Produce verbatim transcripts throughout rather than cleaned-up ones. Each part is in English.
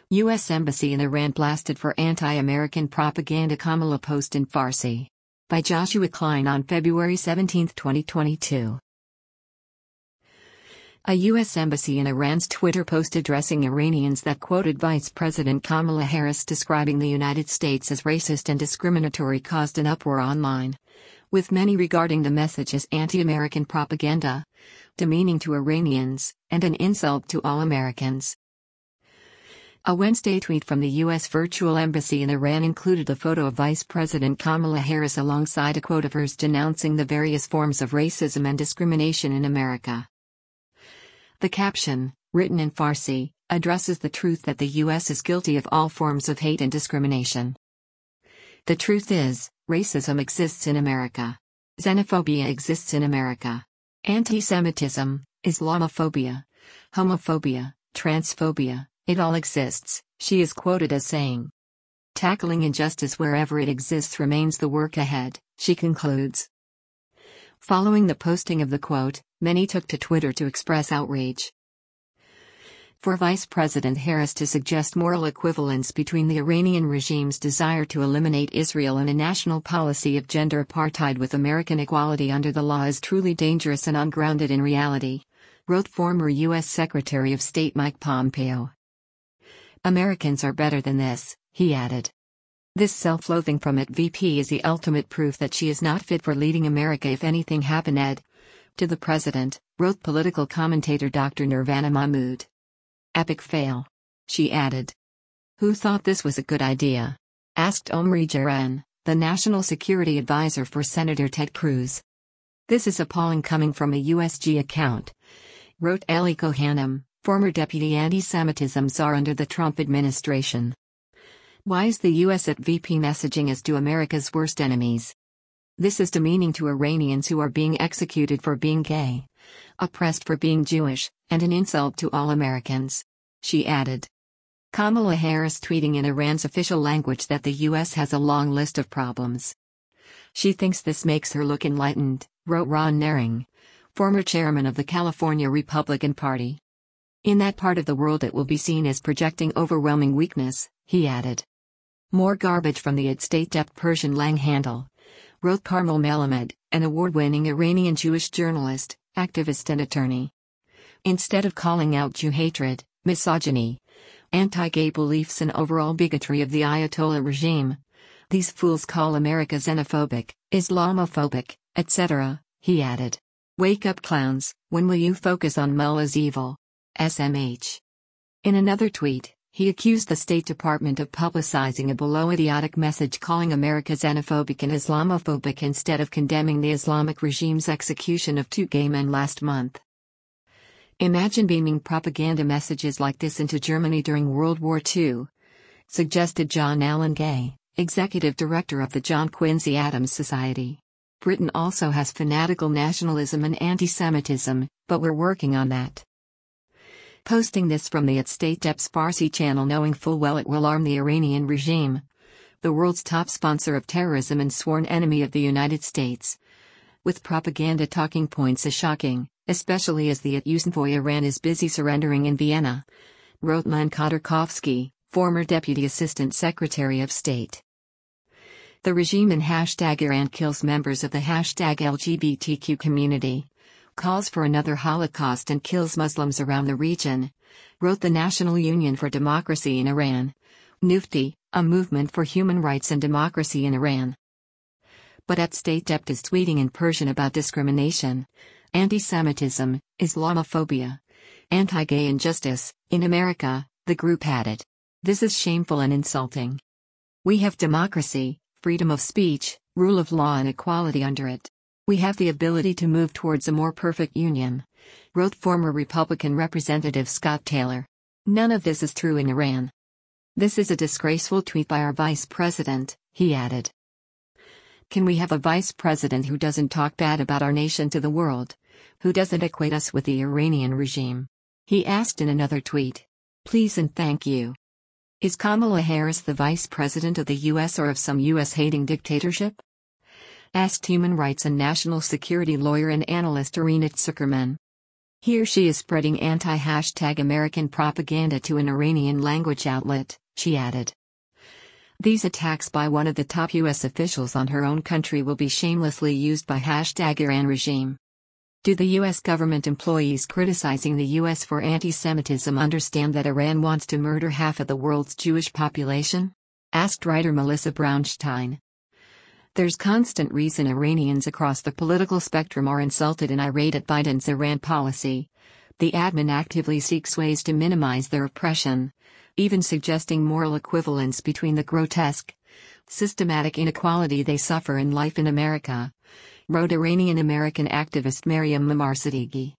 U S Embassy in Iran blasted for anti-American propaganda. Kamala post in Farsi. By Joshua Klein on February seventeenth, twenty twenty-two. A U S embassy in Iran's Twitter post addressing Iranians that quoted Vice President Kamala Harris describing the United States as racist and discriminatory caused an uproar online, with many regarding the message as anti-American propaganda, demeaning to Iranians, and an insult to all Americans. A Wednesday tweet from the U S virtual embassy in Iran included a photo of Vice President Kamala Harris alongside a quote of hers denouncing the various forms of racism and discrimination in America. The caption, written in Farsi, addresses the truth that the U S is guilty of all forms of hate and discrimination. The truth is, racism exists in America. Xenophobia exists in America. Anti-Semitism, Islamophobia, homophobia, transphobia, it all exists, she is quoted as saying. Tackling injustice wherever it exists remains the work ahead, she concludes. Following the posting of the quote, many took to Twitter to express outrage. For Vice President Harris to suggest moral equivalence between the Iranian regime's desire to eliminate Israel and a national policy of gender apartheid with American equality under the law is truly dangerous and ungrounded in reality, wrote former U S Secretary of State Mike Pompeo. Americans are better than this, he added. This self-loathing from its V P is the ultimate proof that she is not fit for leading America if anything happened to the president, wrote political commentator Doctor Nirvana Mahmood. Epic fail. She added. Who thought this was a good idea? Asked Omri Jaran, the national security advisor for Senator Ted Cruz. This is appalling coming from a U S G account, wrote Eli Kohanim, former deputy anti-Semitism czar under the Trump administration. Why is the U S at V P messaging as to America's worst enemies? This is demeaning to Iranians who are being executed for being gay, oppressed for being Jewish, and an insult to all Americans, she added. Kamala Harris tweeting in Iran's official language that the U S has a long list of problems. She thinks this makes her look enlightened, wrote Ron Nehring, former chairman of the California Republican Party. In that part of the world it will be seen as projecting overwhelming weakness, he added. More garbage from the Ed State Dep Persian Lang handle, wrote Carmel Melamed, an award-winning Iranian Jewish journalist, activist and attorney. Instead of calling out Jew hatred, misogyny, anti-gay beliefs and overall bigotry of the Ayatollah regime, these fools call America xenophobic, Islamophobic, et cetera, he added. Wake up clowns, when will you focus on Mullah's evil? S M H. In another tweet, he accused the State Department of publicizing a below-idiotic message calling America xenophobic and Islamophobic instead of condemning the Islamic regime's execution of two gay men last month. Imagine beaming propaganda messages like this into Germany during World War Two, suggested John Allen Gay, executive director of the John Quincy Adams Society. Britain also has fanatical nationalism and anti-Semitism, but we're working on that. Posting this from the At State Dep's Farsi channel knowing full well it will arm the Iranian regime, the world's top sponsor of terrorism and sworn enemy of the United States, with propaganda talking points is shocking, especially as the At Yusinvoy Iran is busy surrendering in Vienna, wrote Len Khodorkovsky, former Deputy Assistant Secretary of State. The regime in hashtag Iran kills members of the hashtag L G B T Q community, calls for another Holocaust and kills Muslims around the region, wrote the National Union for Democracy in Iran, Nufti, a movement for human rights and democracy in Iran. But At State Dep is tweeting in Persian about discrimination, anti-Semitism, Islamophobia, anti-gay injustice, in America, the group added. This is shameful and insulting. We have democracy, freedom of speech, rule of law and equality under it. We have the ability to move towards a more perfect union, wrote former Republican Representative Scott Taylor. None of this is true in Iran. This is a disgraceful tweet by our vice president, he added. Can we have a vice president who doesn't talk bad about our nation to the world, who doesn't equate us with the Iranian regime? He asked in another tweet. Please and thank you. Is Kamala Harris the vice president of the U S or of some U S-hating dictatorship? Asked human rights and national security lawyer and analyst Irinat Zuckerman. Here she is spreading anti-hashtag American propaganda to an Iranian language outlet, she added. These attacks by one of the top U S officials on her own country will be shamelessly used by hashtag Iran regime. Do the U S government employees criticizing the U S for anti-Semitism understand that Iran wants to murder half of the world's Jewish population? Asked writer Melissa Brownstein. There's constant reason Iranians across the political spectrum are insulted and irate at Biden's Iran policy. The admin actively seeks ways to minimize their oppression, even suggesting moral equivalence between the grotesque, systematic inequality they suffer in life in America, wrote Iranian-American activist Maryam Mamarsadeghi.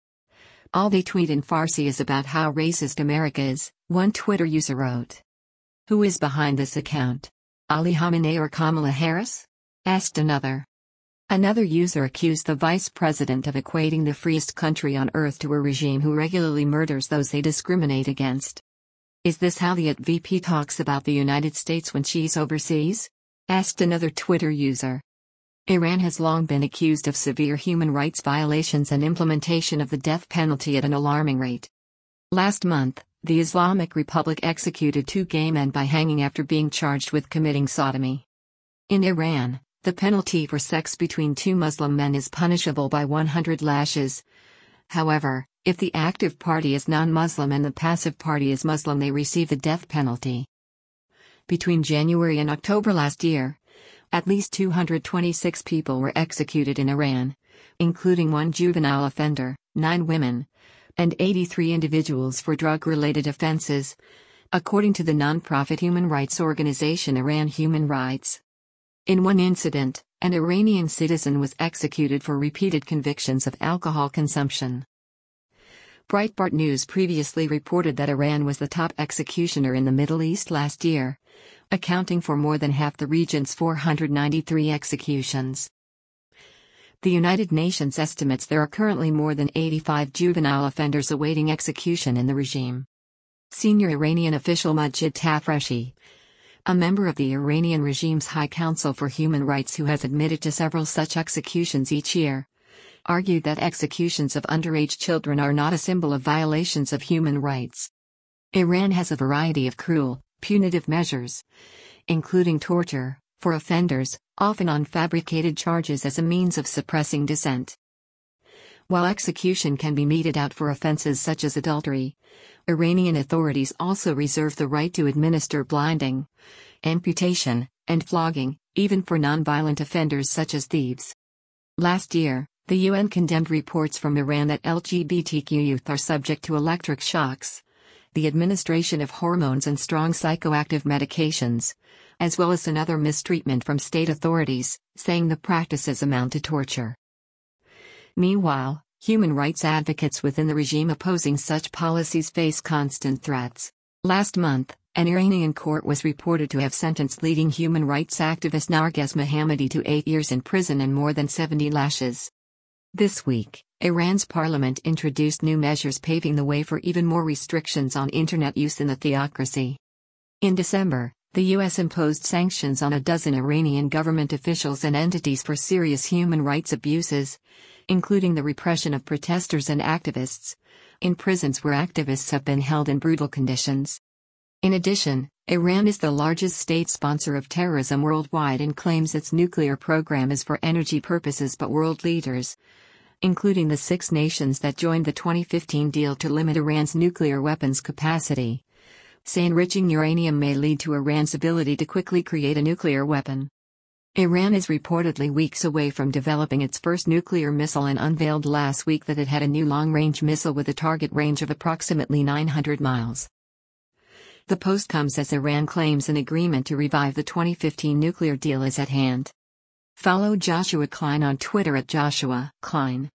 All they tweet in Farsi is about how racist America is, one Twitter user wrote. Who is behind this account? Ali Khamenei or Kamala Harris? Asked another. Another user accused the vice president of equating the freest country on earth to a regime who regularly murders those they discriminate against. Is this how the V P talks about the United States when she's overseas? Asked another Twitter user. Iran has long been accused of severe human rights violations and implementation of the death penalty at an alarming rate. Last month, the Islamic Republic executed two gay men by hanging after being charged with committing sodomy. In Iran, the penalty for sex between two Muslim men is punishable by one hundred lashes. However, if the active party is non-Muslim and the passive party is Muslim, they receive the death penalty. Between January and October last year, at least two hundred twenty-six people were executed in Iran, including one juvenile offender, nine women, and eighty-three individuals for drug-related offenses, according to the non-profit human rights organization Iran Human Rights. In one incident, an Iranian citizen was executed for repeated convictions of alcohol consumption. Breitbart News previously reported that Iran was the top executioner in the Middle East last year, accounting for more than half the region's four hundred ninety-three executions. The United Nations estimates there are currently more than eighty-five juvenile offenders awaiting execution in the regime. Senior Iranian official Majid Tafreshi, a member of the Iranian regime's High Council for Human Rights who has admitted to several such executions each year, argued that executions of underage children are not a symbol of violations of human rights. Iran has a variety of cruel, punitive measures, including torture, for offenders, often on fabricated charges as a means of suppressing dissent. While execution can be meted out for offenses such as adultery, Iranian authorities also reserve the right to administer blinding, amputation, and flogging, even for non-violent offenders such as thieves. Last year, the U N condemned reports from Iran that L G B T Q youth are subject to electric shocks, the administration of hormones and strong psychoactive medications, as well as another mistreatment from state authorities, saying the practices amount to torture. Meanwhile, human rights advocates within the regime opposing such policies face constant threats. Last month, an Iranian court was reported to have sentenced leading human rights activist Narges Mohammadi to eight years in prison and more than seventy lashes. This week, Iran's parliament introduced new measures paving the way for even more restrictions on internet use in the theocracy. In December, the U S imposed sanctions on a dozen Iranian government officials and entities for serious human rights abuses, including the repression of protesters and activists, in prisons where activists have been held in brutal conditions. In addition, Iran is the largest state sponsor of terrorism worldwide and claims its nuclear program is for energy purposes, but world leaders, including the six nations that joined the twenty fifteen deal to limit Iran's nuclear weapons capacity, say enriching uranium may lead to Iran's ability to quickly create a nuclear weapon. Iran is reportedly weeks away from developing its first nuclear missile and unveiled last week that it had a new long-range missile with a target range of approximately nine hundred miles. The post comes as Iran claims an agreement to revive the twenty fifteen nuclear deal is at hand. Follow Joshua Klein on Twitter at Joshua Klein.